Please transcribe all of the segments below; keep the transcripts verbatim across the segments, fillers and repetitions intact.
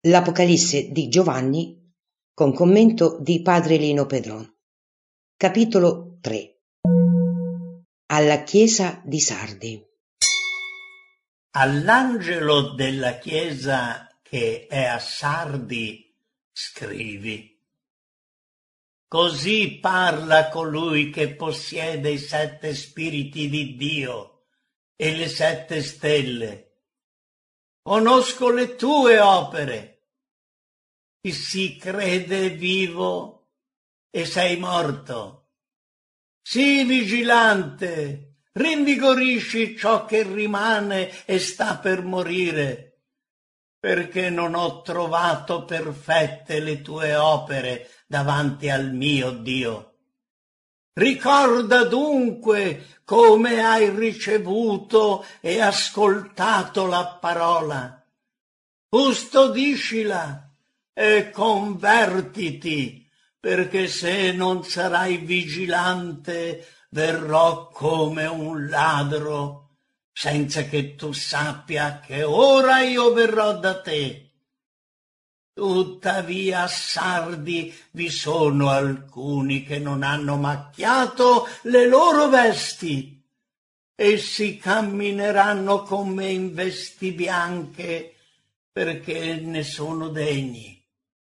L'Apocalisse di Giovanni con commento di Padre Lino Pedron. Capitolo tre. Alla chiesa di Sardi. All'angelo della chiesa che è a Sardi scrivi: così parla colui che possiede i sette spiriti di Dio e le sette stelle. Conosco le tue opere. Chi si crede vivo e sei morto. Sii vigilante, rinvigorisci ciò che rimane e sta per morire, perché non ho trovato perfette le tue opere davanti al mio Dio. Ricorda dunque come hai ricevuto e ascoltato la parola. Custodiscila e convertiti, perché se non sarai vigilante verrò come un ladro, senza che tu sappia che ora io verrò da te. Tuttavia a Sardi vi sono alcuni che non hanno macchiato le loro vesti. Essi cammineranno con me in vesti bianche, perché ne sono degni.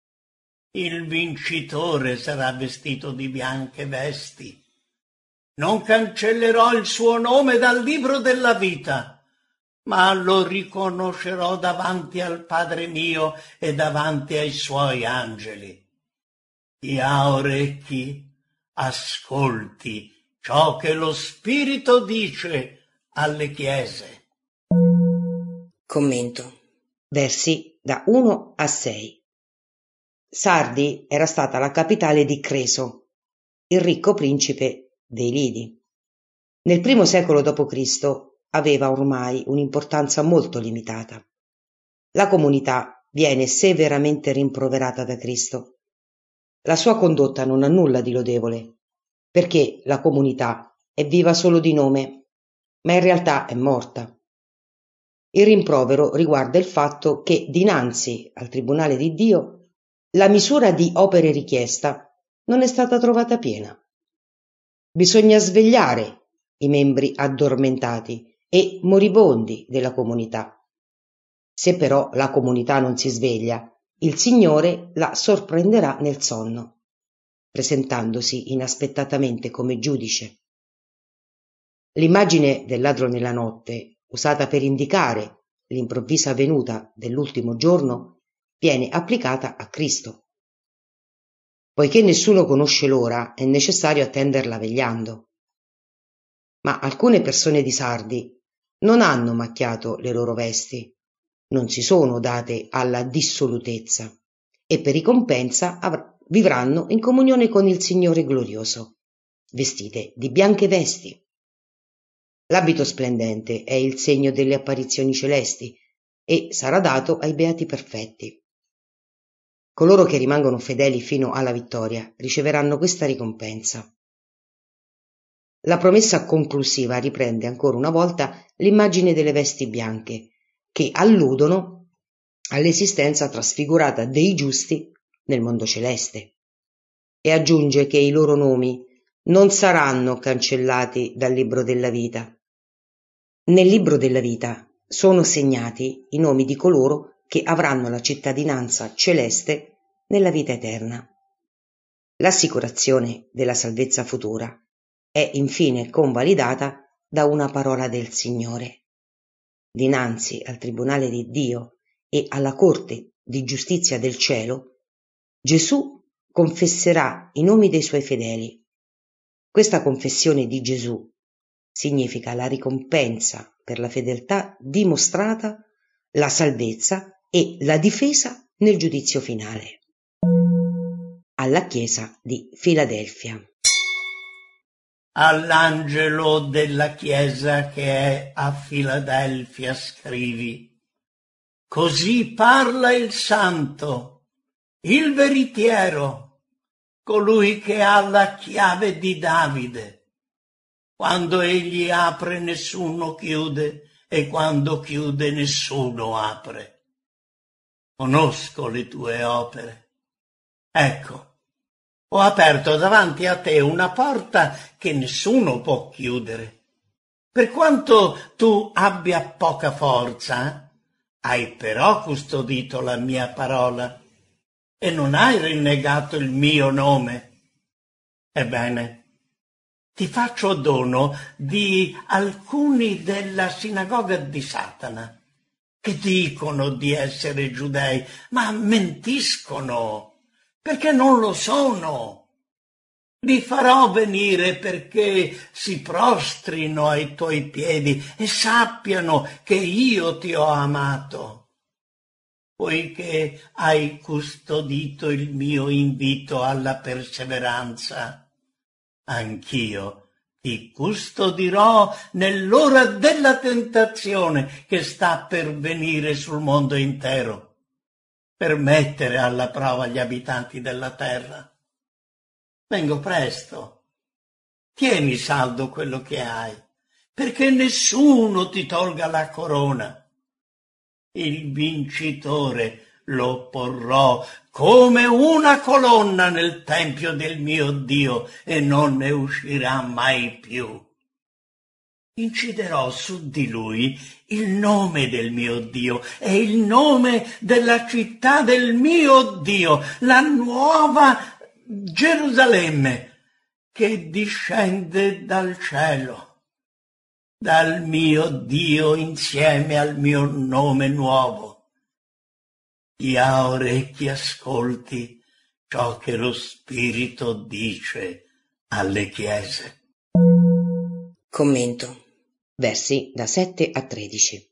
Il vincitore sarà vestito di bianche vesti. Non cancellerò il suo nome dal libro della vita, ma lo riconoscerò davanti al Padre mio e davanti ai suoi angeli. Chi ha orecchi, ascolti ciò che lo Spirito dice alle chiese. Commento. Versi da uno a sei. Sardi era stata la capitale di Creso, il ricco principe dei Lidi. Nel primo secolo dopo Cristo aveva ormai un'importanza molto limitata. La comunità viene severamente rimproverata da Cristo. La sua condotta non ha nulla di lodevole, perché la comunità è viva solo di nome, ma in realtà è morta. Il rimprovero riguarda il fatto che dinanzi al tribunale di Dio la misura di opere richiesta non è stata trovata piena. Bisogna svegliare i membri addormentati e moribondi della comunità. Se però la comunità non si sveglia, il Signore la sorprenderà nel sonno, presentandosi inaspettatamente come giudice. L'immagine del ladro nella notte, usata per indicare l'improvvisa venuta dell'ultimo giorno, viene applicata a Cristo. Poiché nessuno conosce l'ora, è necessario attenderla vegliando. Ma alcune persone di Sardi non hanno macchiato le loro vesti, non si sono date alla dissolutezza e per ricompensa avr- vivranno in comunione con il Signore glorioso, vestite di bianche vesti. L'abito splendente è il segno delle apparizioni celesti e sarà dato ai beati perfetti. Coloro che rimangono fedeli fino alla vittoria riceveranno questa ricompensa. La promessa conclusiva riprende ancora una volta l'immagine delle vesti bianche, che alludono all'esistenza trasfigurata dei giusti nel mondo celeste, e aggiunge che i loro nomi non saranno cancellati dal libro della vita. Nel libro della vita sono segnati i nomi di coloro che avranno la cittadinanza celeste nella vita eterna. L'assicurazione della salvezza futura è infine convalidata da una parola del Signore. Dinanzi al tribunale di Dio e alla corte di giustizia del cielo, Gesù confesserà i nomi dei suoi fedeli. Questa confessione di Gesù significa la ricompensa per la fedeltà dimostrata, la salvezza e la difesa nel giudizio finale. Alla chiesa di Filadelfia. All'angelo della chiesa che è a Filadelfia scrivi: così parla il santo, il veritiero, colui che ha la chiave di Davide. Quando egli apre nessuno chiude, e quando chiude nessuno apre. conosco le tue opere. Ecco, ho aperto davanti a te una porta che nessuno può chiudere. Per quanto tu abbia poca forza, hai però custodito la mia parola e non hai rinnegato il mio nome. Ebbene, ti faccio dono di alcuni della sinagoga di Satana, che dicono di essere giudei, ma mentiscono, perché non lo sono. Li farò venire perché si prostrino ai tuoi piedi e sappiano che io ti ho amato. Poiché hai custodito il mio invito alla perseveranza, anch'io ti custodirò nell'ora della tentazione che sta per venire sul mondo intero, per mettere alla prova gli abitanti della terra. Vengo presto. Tieni saldo quello che hai, perché nessuno ti tolga la corona. Il vincitore lo porrò come una colonna nel tempio del mio Dio e non ne uscirà mai più. Inciderò su di lui il nome del mio Dio e il nome della città del mio Dio, la nuova Gerusalemme che discende dal cielo, dal mio Dio insieme al mio nome nuovo. Chi ha orecchi ascolti ciò che lo Spirito dice alle chiese. Commento. Versi da sette a tredici.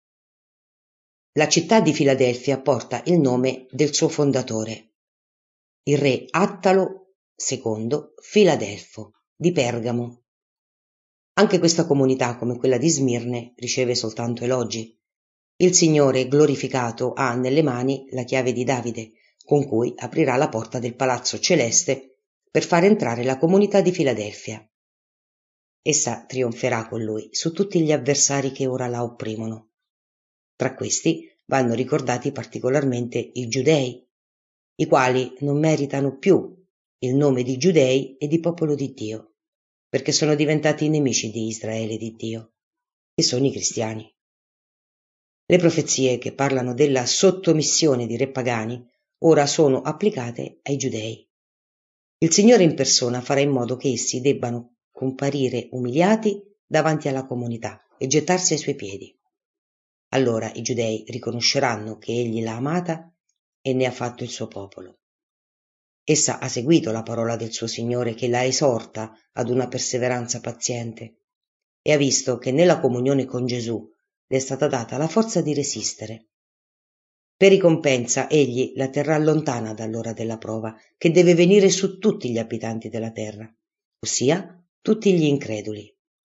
La città di Filadelfia porta il nome del suo fondatore, il re Attalo secondo Filadelfo di Pergamo. Anche questa comunità, come quella di Smirne, riceve soltanto elogi. Il Signore glorificato ha nelle mani la chiave di Davide, con cui aprirà la porta del palazzo celeste per far entrare la comunità di Filadelfia. Essa trionferà con lui su tutti gli avversari che ora la opprimono. Tra questi vanno ricordati particolarmente i giudei, i quali non meritano più il nome di giudei e di popolo di Dio, perché sono diventati i nemici di Israele e di Dio, e sono i cristiani. Le profezie che parlano della sottomissione di re pagani ora sono applicate ai giudei. Il Signore in persona farà in modo che essi debbano comparire umiliati davanti alla comunità e gettarsi ai suoi piedi. Allora i giudei riconosceranno che egli l'ha amata e ne ha fatto il suo popolo. Essa ha seguito la parola del suo Signore che la esorta ad una perseveranza paziente e ha visto che nella comunione con Gesù le è stata data la forza di resistere. Per ricompensa egli la terrà lontana dall'ora della prova che deve venire su tutti gli abitanti della terra, ossia tutti gli increduli.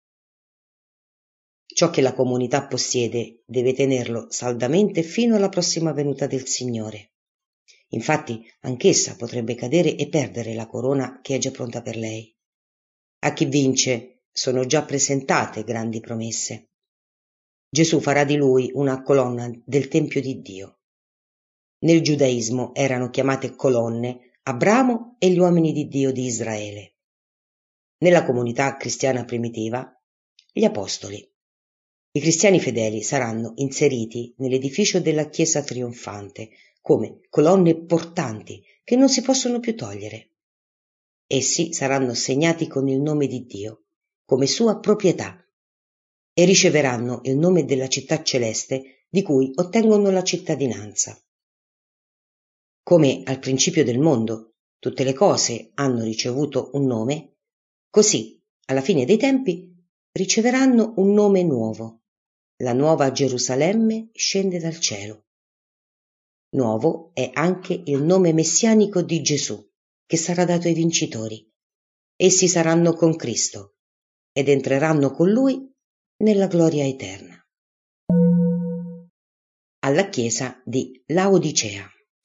Ciò che la comunità possiede deve tenerlo saldamente fino alla prossima venuta del Signore. Infatti anch'essa potrebbe cadere e perdere la corona che è già pronta per lei. A chi vince sono già presentate grandi promesse. Gesù farà di lui una colonna del Tempio di Dio. Nel giudaismo erano chiamate colonne Abramo e gli uomini di Dio di Israele. Nella comunità cristiana primitiva, gli apostoli. I cristiani fedeli saranno inseriti nell'edificio della Chiesa trionfante come colonne portanti che non si possono più togliere. Essi saranno segnati con il nome di Dio, come sua proprietà, e riceveranno il nome della città celeste di cui ottengono la cittadinanza. Come al principio del mondo tutte le cose hanno ricevuto un nome, così alla fine dei tempi riceveranno un nome nuovo. La nuova Gerusalemme scende dal cielo. Nuovo è anche il nome messianico di Gesù, che sarà dato ai vincitori. Essi saranno con Cristo ed entreranno con Lui nella gloria eterna. Alla chiesa di Laodicea.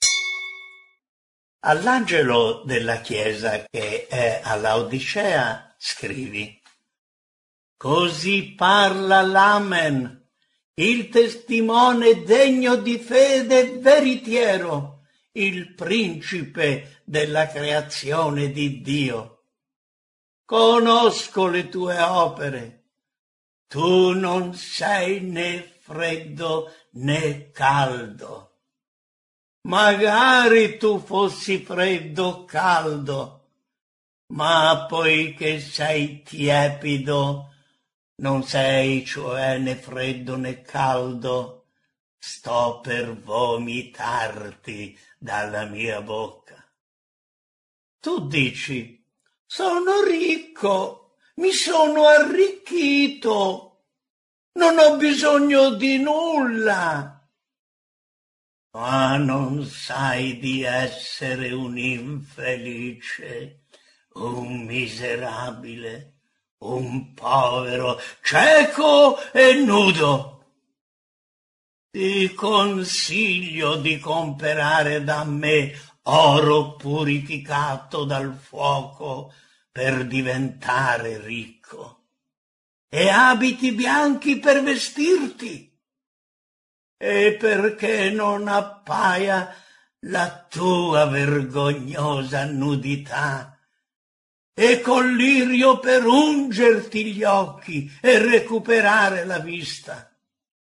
All'angelo della chiesa che è a Laodicea scrivi: Così parla l'Amen, il testimone degno di fede veritiero, il principe della creazione di Dio. Conosco le tue opere. Tu non sei né freddo né caldo. Magari tu fossi freddo o caldo, ma poiché sei tiepido, non sei cioè né freddo né caldo, sto per vomitarti dalla mia bocca. Tu dici, sono ricco, mi sono arricchito, non ho bisogno di nulla. Ma non sai di essere un infelice, un miserabile, un povero, cieco e nudo. Ti consiglio di comperare da me oro purificato dal fuoco per diventare ricco, e abiti bianchi per vestirti, e perché non appaia la tua vergognosa nudità, e collirio per ungerti gli occhi e recuperare la vista.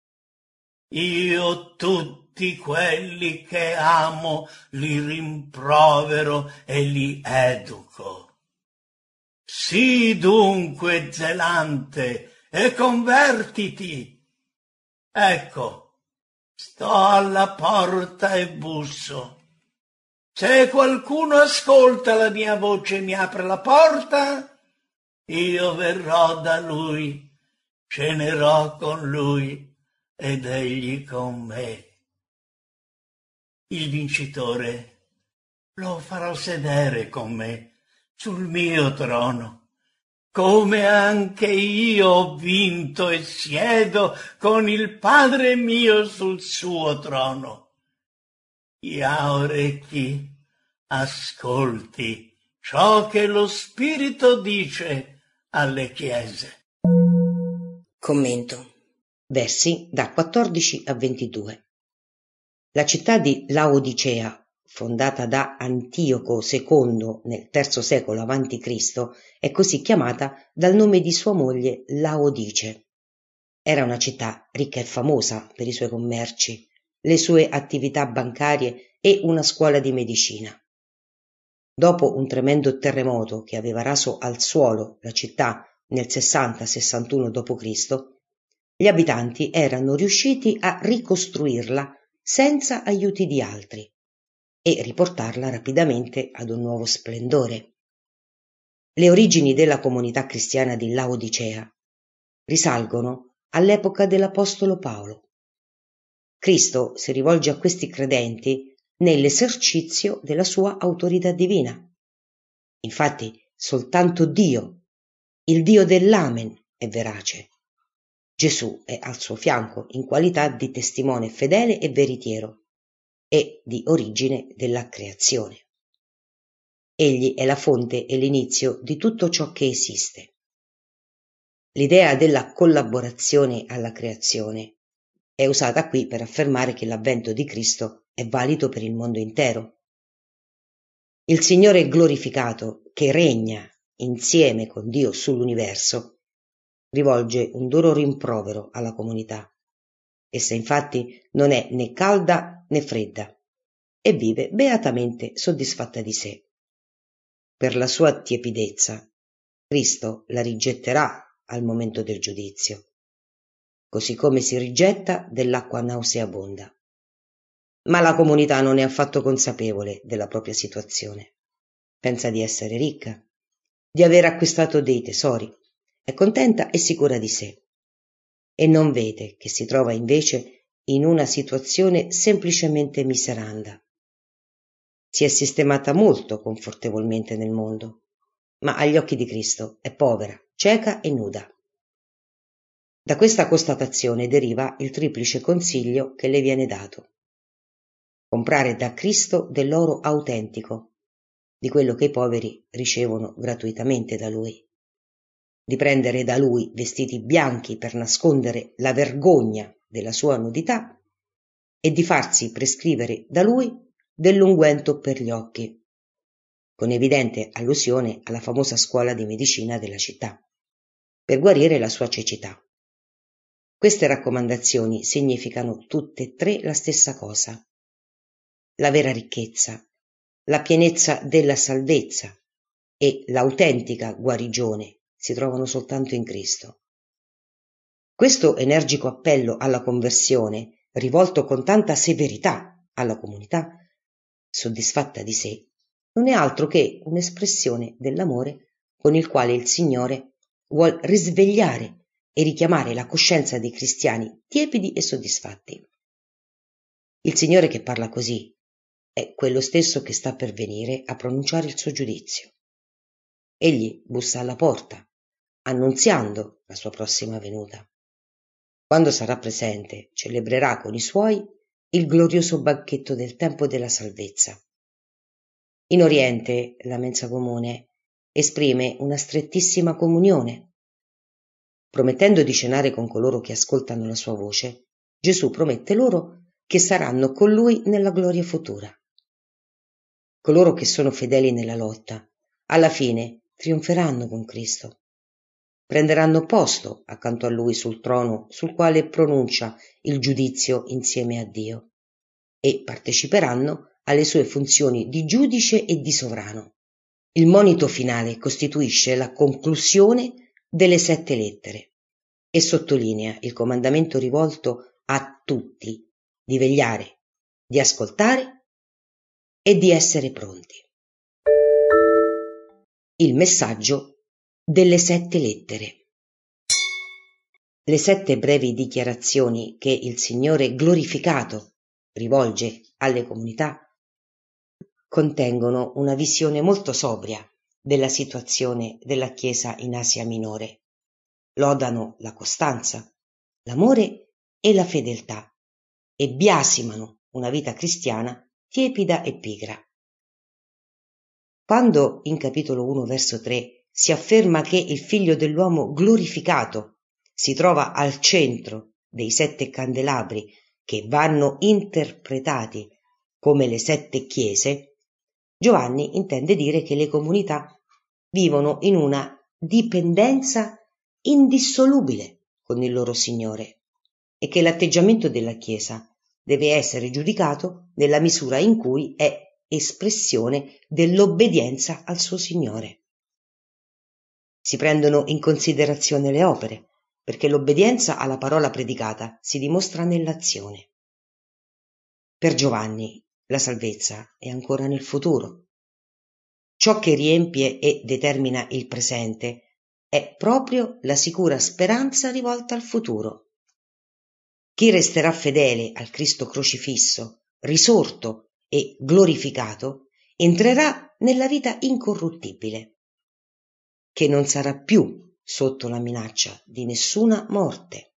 Io tutti quelli che amo li rimprovero e li educo. Sii dunque zelante e convertiti. Ecco, sto alla porta e busso. Se qualcuno ascolta la mia voce e mi apre la porta, io verrò da lui, cenerò con lui ed egli con me. Il vincitore lo farò sedere con me sul mio trono, come anche io ho vinto e siedo con il Padre mio sul suo trono. Chi ha orecchi, ascolti ciò che lo Spirito dice alle chiese. Commento. Versi da quattordici a ventidue. La città di Laodicea, fondata da Antioco secondo nel terzo secolo avanti Cristo, è così chiamata dal nome di sua moglie Laodice. Era una città ricca e famosa per i suoi commerci, le sue attività bancarie e una scuola di medicina. Dopo un tremendo terremoto che aveva raso al suolo la città nel sessanta sessantuno dopo Cristo, gli abitanti erano riusciti a ricostruirla senza aiuti di altri e riportarla rapidamente ad un nuovo splendore. Le origini della comunità cristiana di Laodicea risalgono all'epoca dell'Apostolo Paolo. Cristo si rivolge a questi credenti nell'esercizio della sua autorità divina. Infatti, soltanto Dio, il Dio dell'Amen, è verace. Gesù è al suo fianco in qualità di testimone fedele e veritiero e di origine della creazione. Egli è la fonte e l'inizio di tutto ciò che esiste. L'idea della collaborazione alla creazione è usata qui per affermare che l'avvento di Cristo è valido per il mondo intero. Il Signore glorificato, che regna insieme con Dio sull'universo, rivolge un duro rimprovero alla comunità. Essa infatti non è né calda né fredda e vive beatamente soddisfatta di sé. Per la sua tiepidezza, Cristo la rigetterà al momento del giudizio, così come si rigetta dell'acqua nauseabonda. Ma la comunità non è affatto consapevole della propria situazione. Pensa di essere ricca, di aver acquistato dei tesori, è contenta e sicura di sé, e non vede che si trova invece in una situazione semplicemente miseranda. Si è sistemata molto confortevolmente nel mondo, ma agli occhi di Cristo è povera, cieca e nuda. Da questa constatazione deriva il triplice consiglio che le viene dato: comprare da Cristo dell'oro autentico, di quello che i poveri ricevono gratuitamente da Lui, di prendere da Lui vestiti bianchi per nascondere la vergogna della sua nudità e di farsi prescrivere da lui dell'unguento per gli occhi, con evidente allusione alla famosa scuola di medicina della città, per guarire la sua cecità. Queste raccomandazioni significano tutte e tre la stessa cosa: la vera ricchezza, la pienezza della salvezza e l'autentica guarigione si trovano soltanto in Cristo. Questo energico appello alla conversione, rivolto con tanta severità alla comunità, soddisfatta di sé, non è altro che un'espressione dell'amore con il quale il Signore vuol risvegliare e richiamare la coscienza dei cristiani tiepidi e soddisfatti. Il Signore che parla così è quello stesso che sta per venire a pronunciare il suo giudizio. Egli bussa alla porta, annunziando la sua prossima venuta. Quando sarà presente, celebrerà con i suoi il glorioso banchetto del tempo della salvezza. In Oriente la mensa comune esprime una strettissima comunione. Promettendo di cenare con coloro che ascoltano la sua voce, Gesù promette loro che saranno con lui nella gloria futura. Coloro che sono fedeli nella lotta, alla fine trionferanno con Cristo. Prenderanno posto accanto a lui sul trono sul quale pronuncia il giudizio insieme a Dio e parteciperanno alle sue funzioni di giudice e di sovrano. Il monito finale costituisce la conclusione delle sette lettere e sottolinea il comandamento rivolto a tutti di vegliare, di ascoltare e di essere pronti. Il messaggio delle sette lettere. Le sette brevi dichiarazioni che il Signore glorificato rivolge alle comunità contengono una visione molto sobria della situazione della Chiesa in Asia Minore. Lodano la costanza, l'amore e la fedeltà e biasimano una vita cristiana tiepida e pigra. Quando in capitolo uno verso tre si afferma che il Figlio dell'uomo glorificato si trova al centro dei sette candelabri che vanno interpretati come le sette chiese, Giovanni intende dire che le comunità vivono in una dipendenza indissolubile con il loro Signore e che l'atteggiamento della Chiesa deve essere giudicato nella misura in cui è espressione dell'obbedienza al suo Signore. Si prendono in considerazione le opere, perché l'obbedienza alla parola predicata si dimostra nell'azione. Per Giovanni la salvezza è ancora nel futuro. Ciò che riempie e determina il presente è proprio la sicura speranza rivolta al futuro. Chi resterà fedele al Cristo crocifisso, risorto e glorificato, entrerà nella vita incorruttibile, che non sarà più sotto la minaccia di nessuna morte.